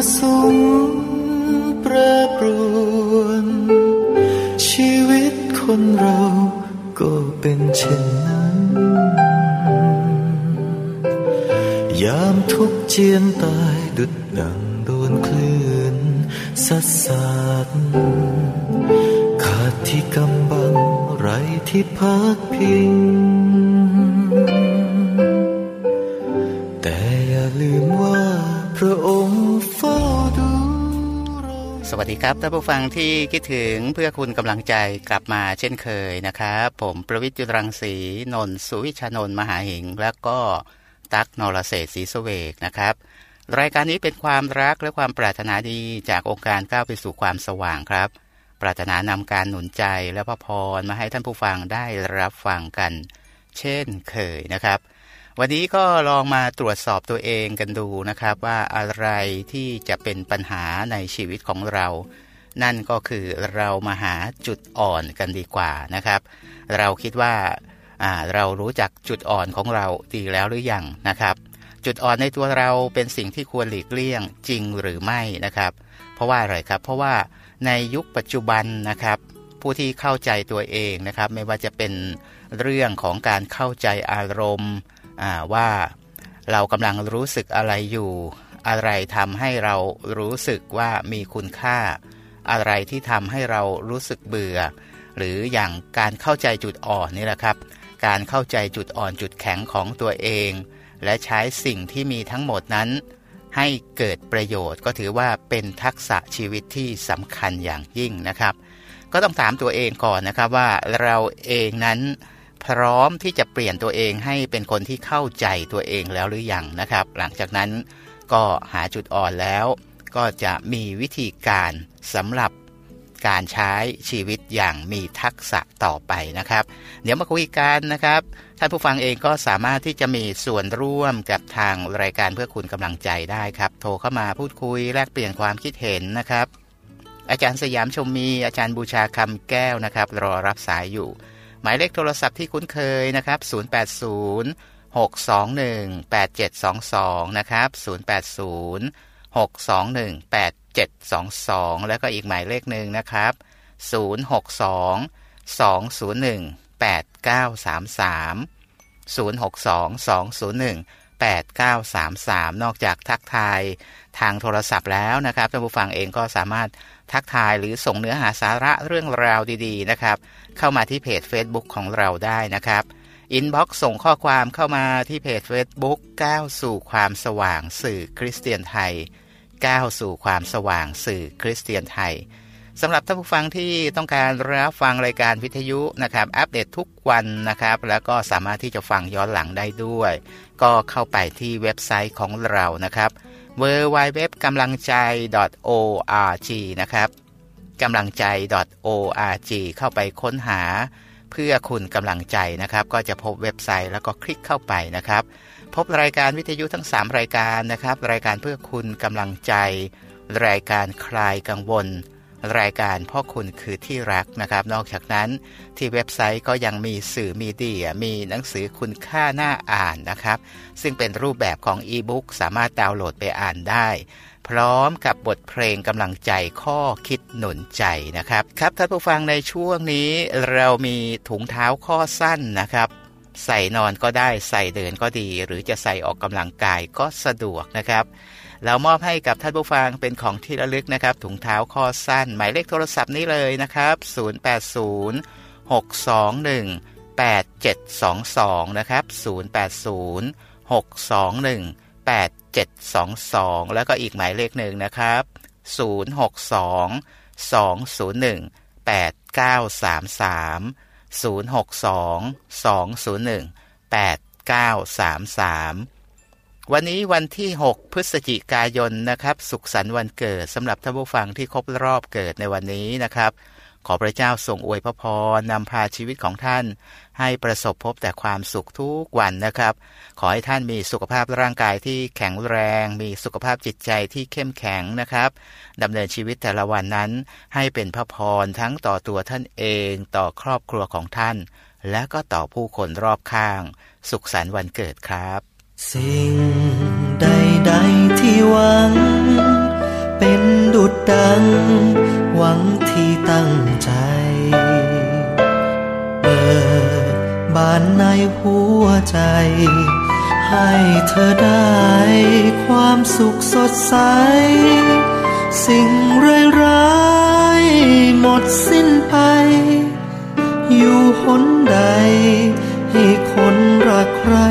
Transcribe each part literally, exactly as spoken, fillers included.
สมแปรปรวนชีวิตคนเราก็เป็นเช่นนั้นยามทุกข์เจียนตายดุจดังโดนคลื่นซัดสาดขาดที่กำบังไร้ที่พักพิงแต่อย่าลืมว่าพระองค์เฝ้าดูสวัสดีครับท่านผู้ฟังที่คิดถึงเพื่อคุณกำลังใจกลับมาเช่นเคยนะครับผมประวิตร จุลรังสีนนท์สุวิชานนท์มหาหิงและก็ตั๊กนรเศรษฐ์ศรีเสวกนะครับรายการนี้เป็นความรักและความปรารถนาดีจากองค์การก้าวไปสู่ความสว่างครับปรารถนานำการหนุนใจและพระพรมาให้ท่านผู้ฟังได้รับฟังกันเช่นเคยนะครับวันนี้ก็ลองมาตรวจสอบตัวเองกันดูนะครับว่าอะไรที่จะเป็นปัญหาในชีวิตของเรานั่นก็คือเรามาหาจุดอ่อนกันดีกว่านะครับเราคิดว่าอ่าเรารู้จักจุดอ่อนของเราดีแล้วหรือยังนะครับจุดอ่อนในตัวเราเป็นสิ่งที่ควรหลีกเลี่ยงจริงหรือไม่นะครับเพราะว่าอะไรครับเพราะว่าในยุคปัจจุบันนะครับผู้ที่เข้าใจตัวเองนะครับไม่ว่าจะเป็นเรื่องของการเข้าใจอารมณ์ว่าเรากำลังรู้สึกอะไรอยู่อะไรทำให้เรารู้สึกว่ามีคุณค่าอะไรที่ทำให้เรารู้สึกเบื่อหรืออย่างการเข้าใจจุดอ่อนนี่แหละครับการเข้าใจจุดอ่อนจุดแข็งของตัวเองและใช้สิ่งที่มีทั้งหมดนั้นให้เกิดประโยชน์ก็ถือว่าเป็นทักษะชีวิตที่สำคัญอย่างยิ่งนะครับก็ต้องถามตัวเองก่อนนะครับว่าเราเองนั้นพร้อมที่จะเปลี่ยนตัวเองให้เป็นคนที่เข้าใจตัวเองแล้วหรือยังนะครับหลังจากนั้นก็หาจุดอ่อนแล้วก็จะมีวิธีการสำหรับการใช้ชีวิตอย่างมีทักษะต่อไปนะครับเดี๋ยวมาคุยกันนะครับท่านผู้ฟังเองก็สามารถที่จะมีส่วนร่วมกับทางรายการเพื่อคุณกำลังใจได้ครับโทรเข้ามาพูดคุยแลกเปลี่ยนความคิดเห็นนะครับอาจารย์สยามชมมีอาจารย์บูชาคำแก้วนะครับรอรับสายอยู่หมายเลขโทรศัพท์ที่คุ้นเคยนะครับศูนย์ แปด ศูนย์ หก สอง หนึ่ง แปด เจ็ด สอง สองนะครับศูนย์ แปด ศูนย์ หก สอง หนึ่ง แปด เจ็ด สอง สองแล้วก็อีกหมายเลขหนึ่งนะครับศูนย์ หก สอง สอง ศูนย์ หนึ่ง แปด เก้า สาม สามศูนย์ หก สอง สอง ศูนย์ หนึ่ง แปด เก้า สาม สามนอกจากทักทายทางโทรศัพท์แล้วนะครับท่านผู้ฟังเองก็สามารถทักทายหรือส่งเนื้อหาสาระเรื่องราวดีๆนะครับเข้ามาที่เพจ Facebook ของเราได้นะครับอินบ็อกซ์ส่งข้อความเข้ามาที่เพจ Facebook ก้าวสู่ความสว่างสื่อคริสเตียนไทยก้าวสู่ความสว่างสื่อคริสเตียนไทยสำหรับท่านผู้ฟังที่ต้องการรับฟังรายการวิทยุนะครับอัปเดตทุกวันนะครับแล้วก็สามารถที่จะฟังย้อนหลังได้ด้วยก็เข้าไปที่เว็บไซต์ของเรานะครับ ดับเบิลยู ดับเบิลยู ดับเบิลยู ดอท กำลังใจ ดอท โอ อาร์ จี นะครับกำลังใจ ดอท โอ อาร์ จี เข้าไปค้นหาเพื่อคุณกำลังใจนะครับก็จะพบเว็บไซต์แล้วก็คลิกเข้าไปนะครับพบรายการวิทยุทั้งสามรายการนะครับรายการเพื่อคุณกำลังใจรายการคลายกังวลรายการพ่อคุณคือที่รักนะครับนอกจากนั้นที่เว็บไซต์ก็ยังมีสื่อมีเดียมีหนังสือคุณค่าน่าอ่านนะครับซึ่งเป็นรูปแบบของอีบุ๊กสามารถดาวน์โหลดไปอ่านได้พร้อมกับบทเพลงกำลังใจข้อคิดหนุนใจนะครับครับท่านผู้ฟังในช่วงนี้เรามีถุงเท้าข้อสั้นนะครับใส่นอนก็ได้ใส่เดินก็ดีหรือจะใส่ออกกำลังกายก็สะดวกนะครับเรามอบให้กับท่านผู้ฟังเป็นของที่ระลึกนะครับถุงเท้าข้อสั้นหมายเลขโทรศัพท์นี้เลยนะครับศูนย์ แปด ศูนย์ หก สอง หนึ่ง แปด เจ็ด สอง สองนะครับศูนย์ แปด ศูนย์ หก สอง หนึ่ง แปด เจ็ด สอง สองแล้วก็อีกหมายเลขหนึ่งนะครับศูนย์ หก สอง สอง ศูนย์ หนึ่ง แปด เก้า สาม สามศูนย์ หก สอง สอง ศูนย์ หนึ่ง แปด เก้า สาม สามวันนี้วันที่หกพฤศจิกายนนะครับสุขสันต์วันเกิดสำหรับท่านผู้ฟังที่ครบรอบเกิดในวันนี้นะครับขอพระเจ้าทรงอวยพระพรนำพาชีวิตของท่านให้ประสบพบแต่ความสุขทุกวันนะครับขอให้ท่านมีสุขภาพร่างกายที่แข็งแรงมีสุขภาพจิตใจที่เข้มแข็งนะครับดำเนินชีวิตแต่ละวันนั้นให้เป็นพระพรทั้งต่อตัวท่านเองต่อครอบครัวของท่านและก็ต่อผู้คนรอบข้างสุขสันต์วันเกิดครับสิ่งใดๆที่หวังดังหวังที่ตั้งใจเปิดบานในหัวใจให้เธอได้ความสุขสดใสสิ่งร้ายๆหมดสิ้นไปอยู่หนใดให้คนรักใคร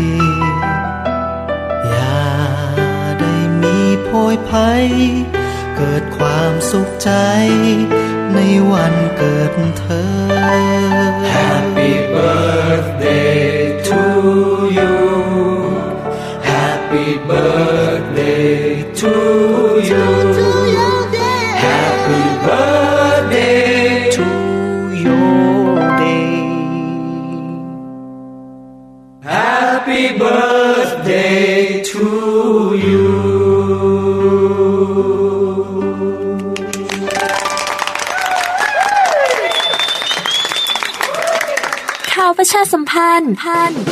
อย่าได้มีโพยภัยเกิดความสุขใจในวันเกิดเธอ Happy birthday to you Happy birthday to you Happy birthday to your day Happy birthday to you ข่าวประชาสัมพันธ์พัน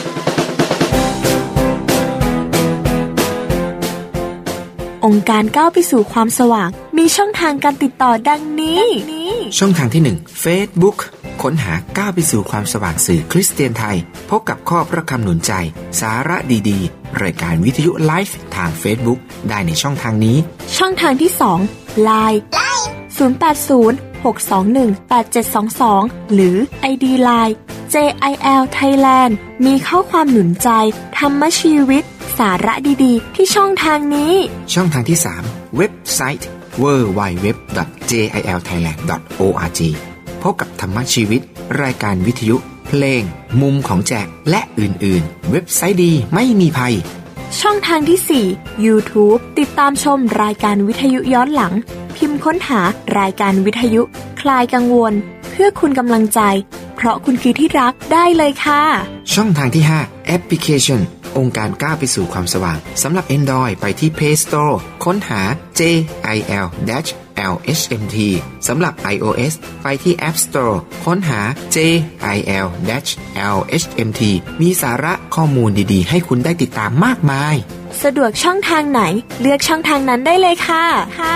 องค์การก้าวไปสู่ความสว่างมีช่องทางการติดต่อดังนี้ช่องทางที่หนึ่ง Facebook ค้นหาก้าวไปสู่ความสว่างสื่อคริสเตียนไทยพบกับข้อพระคำหนุนใจสาระดีๆรายการวิทยุไลฟ์ทาง Facebook ได้ในช่องทางนี้ช่องทางที่สอง ไลน์ ศูนย์ แปด ศูนย์ หก สอง หนึ่ง แปด เจ็ด สอง สอง หรือ ไอ ดี ไลน์ เจ ไอ แอล Thailand มีข้อความหนุนใจธรรมชีวิตสาระดีๆที่ช่องทางนี้ช่องทางที่สามเว็บไซต์ ดับเบิลยู ดับเบิลยู ดับเบิลยู ดอท เจ ไอ แอล ไทยแลนด์ ดอท โอ อาร์ จี พบกับธรรมชีวิตรายการวิทยุเพลงมุมของแจกและอื่นๆเว็บไซต์ดีไม่มีภัยช่องทางที่สี่ YouTube ติดตามชมรายการวิทยุย้อนหลังพิมพ์ค้นหารายการวิทยุคลายกังวลเพื่อคุณกำลังใจเพราะคุณคือที่รักได้เลยค่ะช่องทางที่ห้าแอปพลิเคชันองค์การก้าวไปสู่ความสว่างสำหรับ Android ไปที่ Play Store ค้นหา เจ ไอ แอล แอล เอช เอ็ม ที สำหรับ iOS ไปที่ App Store ค้นหา เจ ไอ แอล แอล เอช เอ็ม ที มีสาระข้อมูลดีๆให้คุณได้ติดตามมากมายสะดวกช่องทางไหนเลือกช่องทางนั้นได้เลยค่ะค่ะ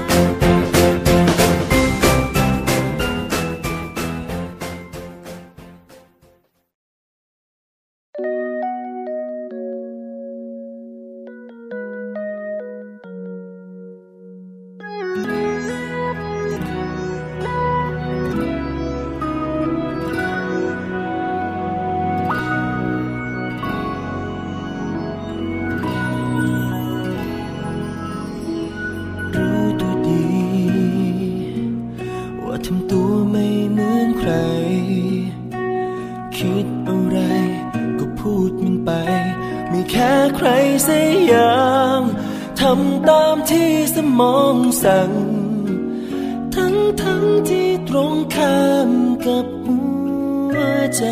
สั่งทั้งทั้งที่ตรงข้ามกับหัวใจ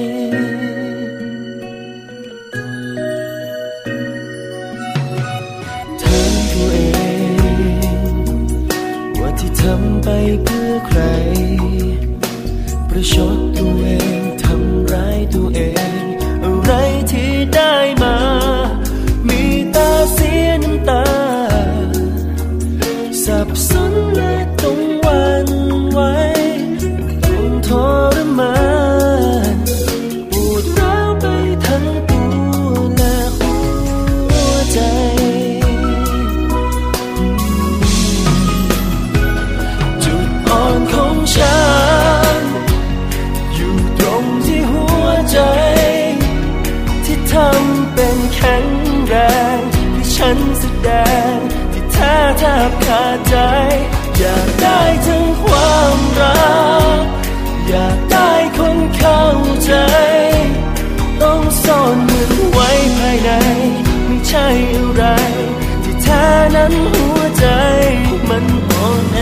ถามตัวเองว่าที่ทำไปเพื่อใครประชดตัวเองทำร้ายตัวเองอะไรที่ได้มามีตาเสียน้ำตาสับสนและต้องหวั่นไหวต้องทรมานปวดร้าวไปทั้งตัวและหัวใจจุดอ่อนของฉันอยู่ตรงที่หัวใจที่ทำเป็นแข็งแรงที่ฉันแสดงแท้แทบขาดใจอยากได้ทั้งความรักอยากได้คนเข้าใจต้องซ่อนมันไว้ภายในไม่ใช่อะไรที่แท้นั้นหัวใจมันอ่อนแอ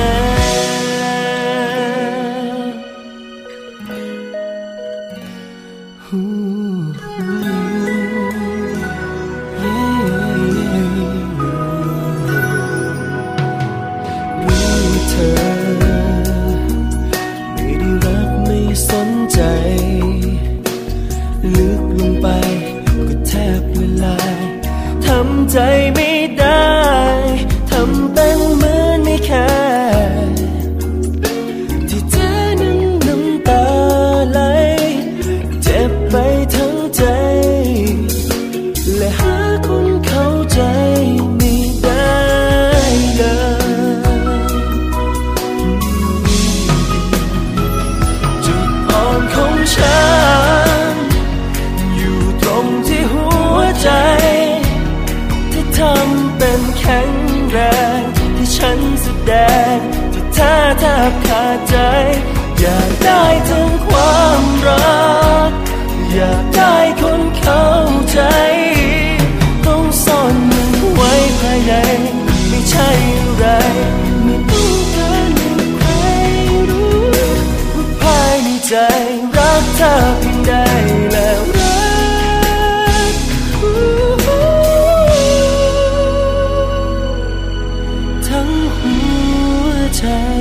ลึกลงไปก็แทบละลายทำใจไม่ได้ทำเป็นแดงที่แท้แทบขาดใจอยากได้ทั้งความรักอยากได้คนเข้าใจต้องซ่อนมันไว้ภายในไม่ใช่อะไรไม่ต้องการให้ใครรู้ว่าภายในใจรักเธอเพียงใดแล้วรักทั้งหัวใจ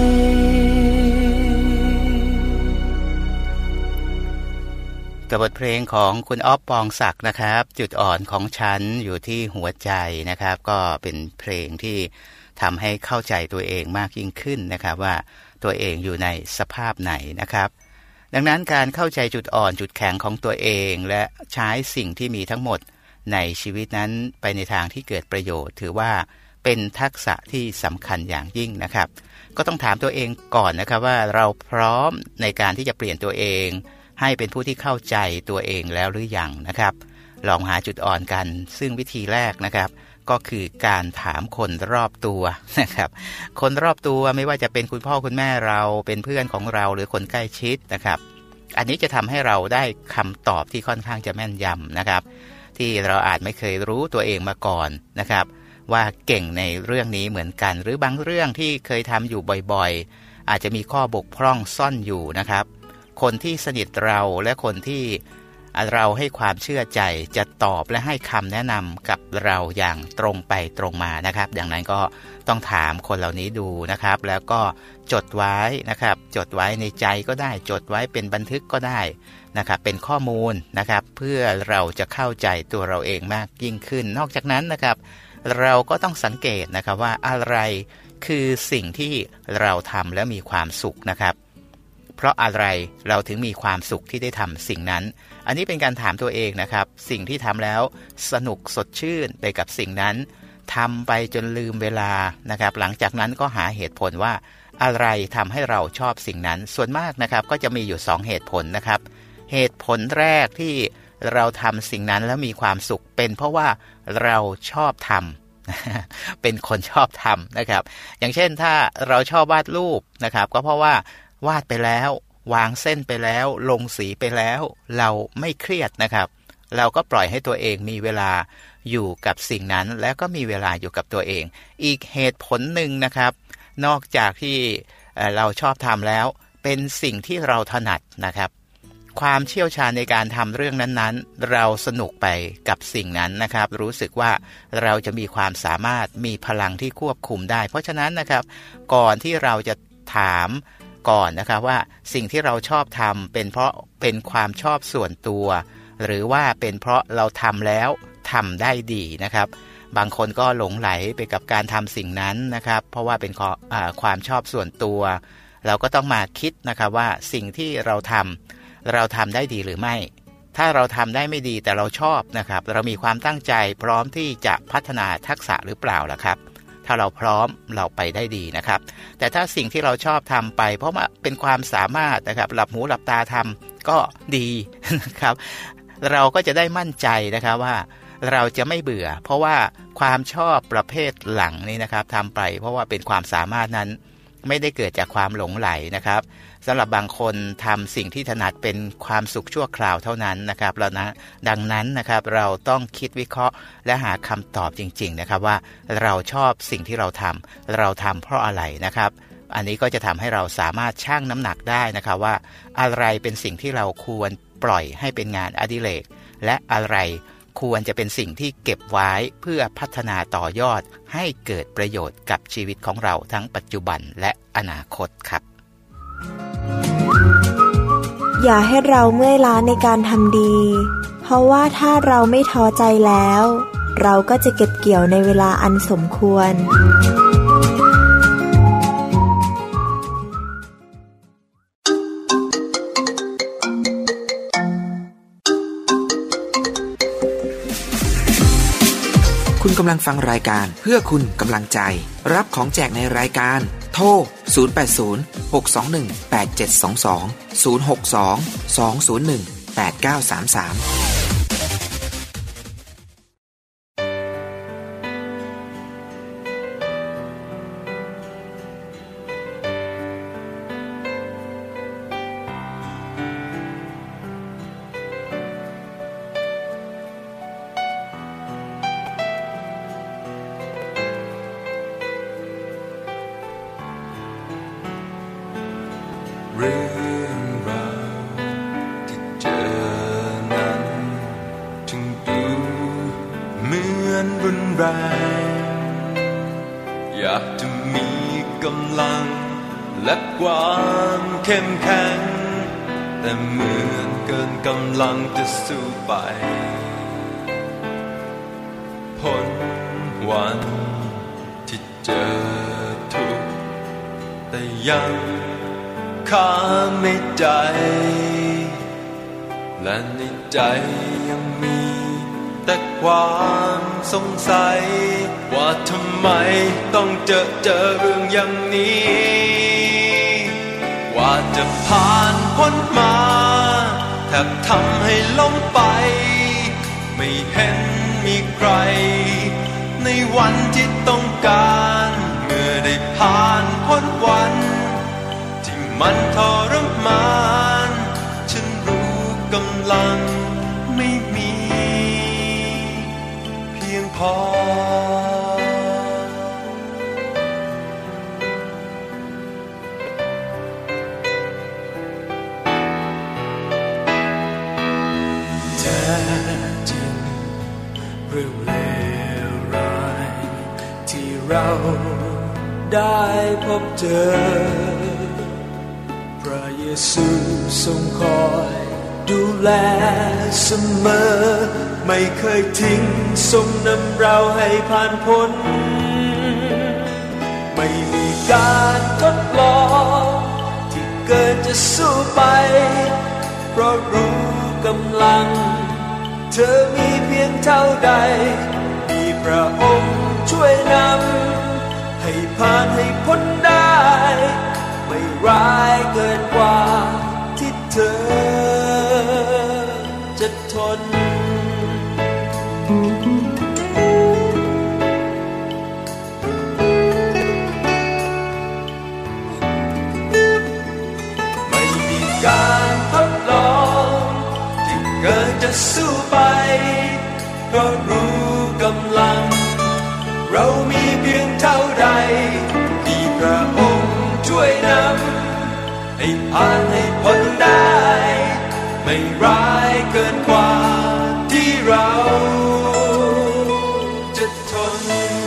กับบทเพลงของคุณอ๊อฟปองศักดิ์นะครับจุดอ่อนของฉันอยู่ที่หัวใจนะครับก็เป็นเพลงที่ทำให้เข้าใจตัวเองมากยิ่งขึ้นนะครับว่าตัวเองอยู่ในสภาพไหนนะครับดังนั้นการเข้าใจจุดอ่อนจุดแข็งของตัวเองและใช้สิ่งที่มีทั้งหมดในชีวิตนั้นไปในทางที่เกิดประโยชน์ถือว่าเป็นทักษะที่สำคัญอย่างยิ่งนะครับก็ต้องถามตัวเองก่อนนะครับว่าเราพร้อมในการที่จะเปลี่ยนตัวเองให้เป็นผู้ที่เข้าใจตัวเองแล้วหรือยังนะครับลองหาจุดอ่อนกันซึ่งวิธีแรกนะครับก็คือการถามคนรอบตัวนะครับคนรอบตัวไม่ว่าจะเป็นคุณพ่อคุณแม่เราเป็นเพื่อนของเราหรือคนใกล้ชิดนะครับอันนี้จะทำให้เราได้คำตอบที่ค่อนข้างจะแม่นยำนะครับที่เราอาจไม่เคยรู้ตัวเองมาก่อนนะครับว่าเก่งในเรื่องนี้เหมือนกันหรือบางเรื่องที่เคยทำอยู่บ่อยๆอาจจะมีข้อบกพร่องซ่อนอยู่นะครับคนที่สนิทเราและคนที่เราให้ความเชื่อใจจะตอบและให้คำแนะนำกับเราอย่างตรงไปตรงมานะครับดังนั้นก็ต้องถามคนเหล่านี้ดูนะครับแล้วก็จดไว้นะครับจดไว้ในใจก็ได้จดไว้เป็นบันทึกก็ได้นะครับเป็นข้อมูลนะครับเพื่อเราจะเข้าใจตัวเราเองมากยิ่งขึ้นนอกจากนั้นนะครับเราก็ต้องสังเกตนะครับว่าอะไรคือสิ่งที่เราทำแล้วมีความสุขนะครับเพราะอะไรเราถึงมีความสุขที่ได้ทำสิ่งนั้นอันนี้เป็นการถามตัวเองนะครับสิ่งที่ทำแล้วสนุกสดชื่นไปกับสิ่งนั้นทำไปจนลืมเวลานะครับหลังจากนั้นก็หาเหตุผลว่าอะไรทำให้เราชอบสิ่งนั้นส่วนมากนะครับก็จะมีอยู่สองเหตุผลนะครับเหตุผลแรกที่เราทำสิ่งนั้นแล้วมีความสุขเป็นเพราะว่าเราชอบทำ เป็นคนชอบทำนะครับอย่างเช่นถ้าเราชอบวาดรูปนะครับก็เพราะว่าวาดไปแล้ววางเส้นไปแล้วลงสีไปแล้วเราไม่เครียดนะครับเราก็ปล่อยให้ตัวเองมีเวลาอยู่กับสิ่งนั้นแล้วก็มีเวลาอยู่กับตัวเองอีกเหตุผลหนึ่งนะครับนอกจากที่เราชอบทำแล้วเป็นสิ่งที่เราถนัดนะครับความเชี่ยวชาญในการทำเรื่องนั้นๆเราสนุกไปกับสิ่งนั้นนะครับรู้สึกว่าเราจะมีความสามารถมีพลังที่ควบคุมได้เพราะฉะนั้นนะครับก่อนที่เราจะถามก่อนนะครับว่าสิ่งที่เราชอบทำเป็นเพราะเป็นความชอบส่วนตัวหรือว่าเป็นเพราะเราทำแล้วทำได้ดีนะครับบางคนก็หลงไหลไปกับการทำสิ่งนั้นนะครับเพราะว่าเป็นความชอบส่วนตัวเราก็ต้องมาคิดนะครับว่าสิ่งที่เราทำเราทำได้ดีหรือไม่ถ้าเราทำได้ไม่ดีแต่เราชอบนะครับเรามีความตั้งใจพร้อมที่จะพัฒนาทักษะหรือเปล่าล่ะครับถ้าเราพร้อมเราไปได้ดีนะครับแต่ถ้าสิ่งที่เราชอบทำไปเพราะว่าเป็นความสามารถนะครับหลับหูหลับตาทำก็ดีนะครับเราก็จะได้มั่นใจนะครับว่าเราจะไม่เบื่อเพราะว่าความชอบประเภทหลังนี่นะครับทำไปเพราะว่าเป็นความสามารถนั้นไม่ได้เกิดจากความหลงไหลนะครับสำหรับบางคนทำสิ่งที่ถนัดเป็นความสุขชั่วคราวเท่านั้นนะครับแล้วนะดังนั้นนะครับเราต้องคิดวิเคราะห์และหาคำตอบจริงๆนะครับว่าเราชอบสิ่งที่เราทำเราทำเพราะอะไรนะครับอันนี้ก็จะทำให้เราสามารถชั่งน้ำหนักได้นะครับว่าอะไรเป็นสิ่งที่เราควรปล่อยให้เป็นงานอดิเรกและอะไรควรจะเป็นสิ่งที่เก็บไว้เพื่อพัฒนาต่อยอดให้เกิดประโยชน์กับชีวิตของเราทั้งปัจจุบันและอนาคตครับอย่าให้เราเมื่อยล้าในการทำดีเพราะว่าถ้าเราไม่ท้อใจแล้วเราก็จะเก็บเกี่ยวในเวลาอันสมควรคุณกำลังฟังรายการเพื่อคุณกำลังใจรับของแจกในรายการโทรศูนย์ แปด ศูนย์ หก สอง หนึ่ง แปด เจ็ด สอง สอง ศูนย์ หก สอง สอง ศูนย์ หนึ่ง แปด เก้า สาม สามเรื่องราวที่เจอนั้นจึงดูเหมือนรุนแรงอยากจะมีกำลังและความเข้มแข็งแต่เหมือนเกินกำลังจะสู้ไปพ้นวันที่เจอทุกข์แต่ยังค้างในใจและในใจยังมีแต่ความสงสัยว่าทำไมต้องเจอเจอเรื่องอย่างนี้ว่าจะผ่านพ้นมาแทบทำให้ล้มไปไม่เห็นมีใครในวันที่ต้องการเมื่อได้ผ่านพ้นวันที่มันทรมานฉันรู้กำลังไม่มีเพียงพอแท้จริงเรื่องเลวร้ายที่เราได้พบเจอพระเยซูทรงคอยดูแลเสมอไม่เคยทิ้งทรงนำเราให้ผ่านพ้นไม่มีการทดลองที่เกินจะสู้ไปเพราะรู้กำลังเธอมีเพียงเท่าใดมีพระองค์ช่วยนำให้ผ่านให้พ้นได้ไม่ร้ายเกินกว่าที่เธอจะทนไม่มีการทดลองที่เกินจะสู้ไปเพราะรู้กำลังเรามีเพียงเท่าใดที่พระองค์ช่วยนำให้ผ่านให้พ้นได้ไม่ร้ายเกินกว่าที่เราจะทน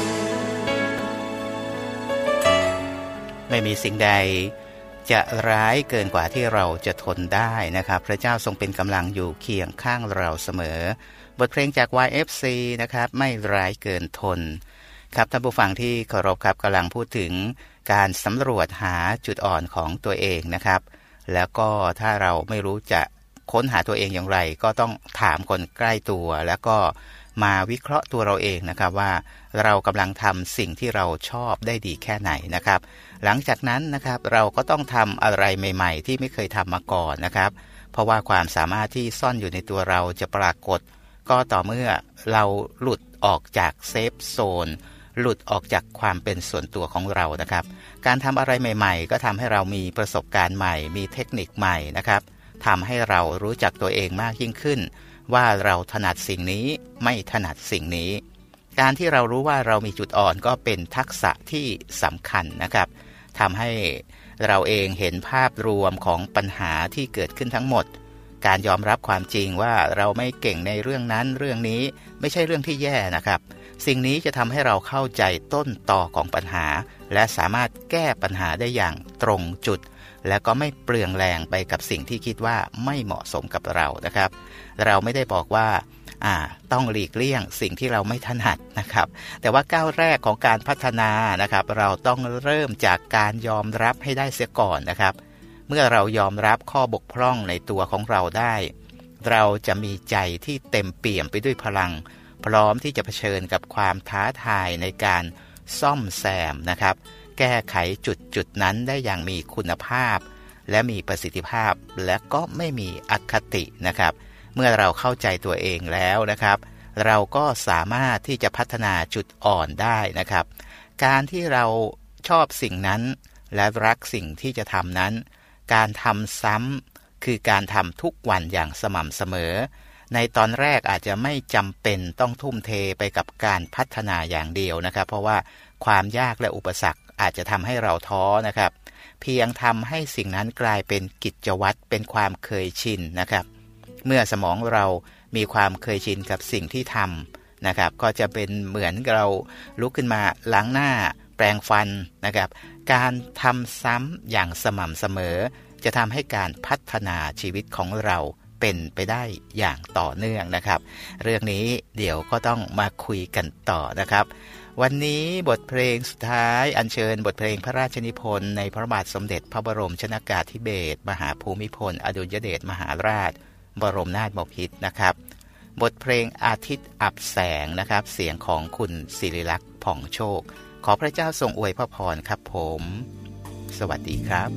ไม่มีสิ่งใดจะร้ายเกินกว่าที่เราจะทนได้นะครับพระเจ้าทรงเป็นกำลังอยู่เคียงข้างเราเสมอบทเพลงจาก วาย เอฟ ซี นะครับไม่ร้ายเกินทนครับท่านผู้ฟังที่เคารพครับกำลังพูดถึงการสำรวจหาจุดอ่อนของตัวเองนะครับแล้วก็ถ้าเราไม่รู้จะค้นหาตัวเองอย่างไรก็ต้องถามคนใกล้ตัวแล้วก็มาวิเคราะห์ตัวเราเองนะครับว่าเรากำลังทำสิ่งที่เราชอบได้ดีแค่ไหนนะครับหลังจากนั้นนะครับเราก็ต้องทำอะไรใหม่ๆที่ไม่เคยทำมาก่อนนะครับเพราะว่าความสามารถที่ซ่อนอยู่ในตัวเราจะปรากฏก็ต่อเมื่อเราหลุดออกจากเซฟโซนหลุดออกจากความเป็นส่วนตัวของเรานะครับการทำอะไรใหม่ๆก็ทำให้เรามีประสบการณ์ใหม่มีเทคนิคใหม่นะครับทำให้เรารู้จักตัวเองมากยิ่งขึ้นว่าเราถนัดสิ่งนี้ไม่ถนัดสิ่งนี้การที่เรารู้ว่าเรามีจุดอ่อนก็เป็นทักษะที่สำคัญนะครับทำให้เราเองเห็นภาพรวมของปัญหาที่เกิดขึ้นทั้งหมดการยอมรับความจริงว่าเราไม่เก่งในเรื่องนั้นเรื่องนี้ไม่ใช่เรื่องที่แย่นะครับสิ่งนี้จะทำให้เราเข้าใจต้นตอของปัญหาและสามารถแก้ปัญหาได้อย่างตรงจุดและก็ไม่เปลืองแรงไปกับสิ่งที่คิดว่าไม่เหมาะสมกับเรานะครับเราไม่ได้บอกว่าอ่าต้องหลีกเลี่ยงสิ่งที่เราไม่ถนัดนะครับแต่ว่าก้าวแรกของการพัฒนานะครับเราต้องเริ่มจากการยอมรับให้ได้เสียก่อนนะครับเมื่อเรายอมรับข้อบกพร่องในตัวของเราได้เราจะมีใจที่เต็มเปี่ยมไปด้วยพลังพร้อมที่จะเผชิญกับความท้าทายในการซ่อมแซมนะครับแก้ไขจุดจุดนั้นได้อย่างมีคุณภาพและมีประสิทธิภาพและก็ไม่มีอคตินะครับเมื่อเราเข้าใจตัวเองแล้วนะครับเราก็สามารถที่จะพัฒนาจุดอ่อนได้นะครับการที่เราชอบสิ่งนั้นและรักสิ่งที่จะทำนั้นการทำซ้ำคือการทำทุกวันอย่างสม่ำเสมอในตอนแรกอาจจะไม่จำเป็นต้องทุ่มเทไปกับการพัฒนาอย่างเดียวนะครับเพราะว่าความยากและอุปสรรคอาจจะทำให้เราท้อนะครับเพียงทำให้สิ่งนั้นกลายเป็นกิจวัตรเป็นความเคยชินนะครับเมื่อสมองเรามีความเคยชินกับสิ่งที่ทำนะครับก็จะเป็นเหมือนเราลุกขึ้นมาล้างหน้าแปรงฟันนะครับการทำซ้ำอย่างสม่ำเสมอจะทำให้การพัฒนาชีวิตของเราเป็นไปได้อย่างต่อเนื่องนะครับเรื่องนี้เดี๋ยวก็ต้องมาคุยกันต่อนะครับวันนี้บทเพลงสุดท้ายอัญเชิญบทเพลงพระราชนิพนธ์ในพระบาทสมเด็จพระบรมชนกาธิเบศรมหาภูมิพลอดุลยเดชมหาราชบรมนาถบพิตรนะครับบทเพลงอาทิตย์อับแสงนะครับเสียงของคุณศิริลักษณ์ผ่องโชคขอพระเจ้าทรงอวยพระพรครับผมสวัสดีครับ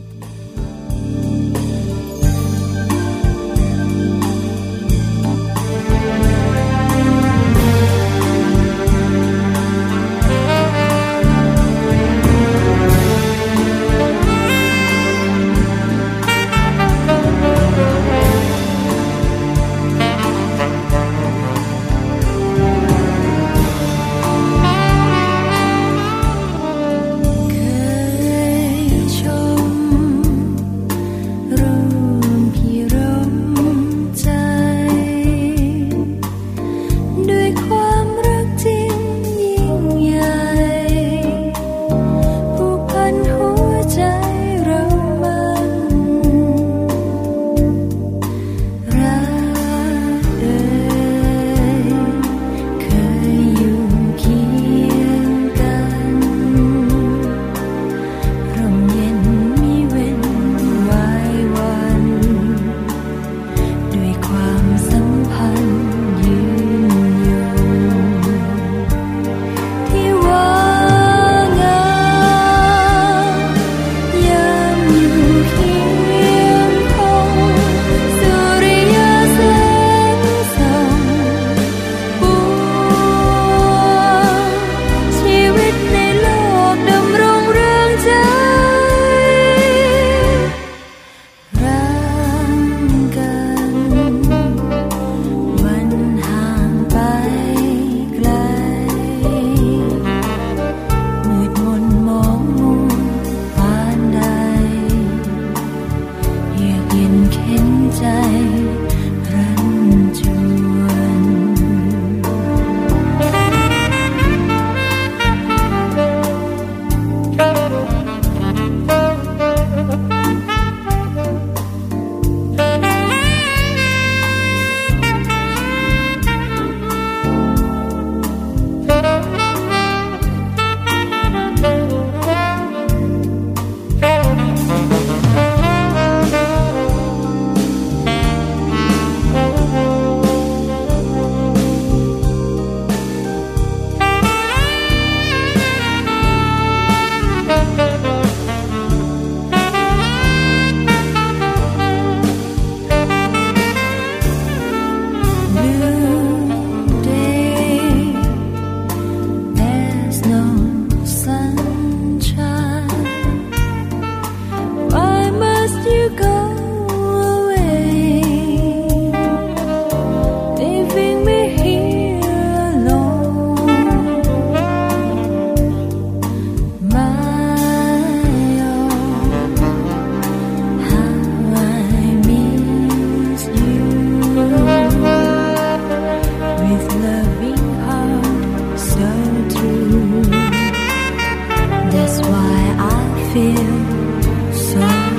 That's why I feel so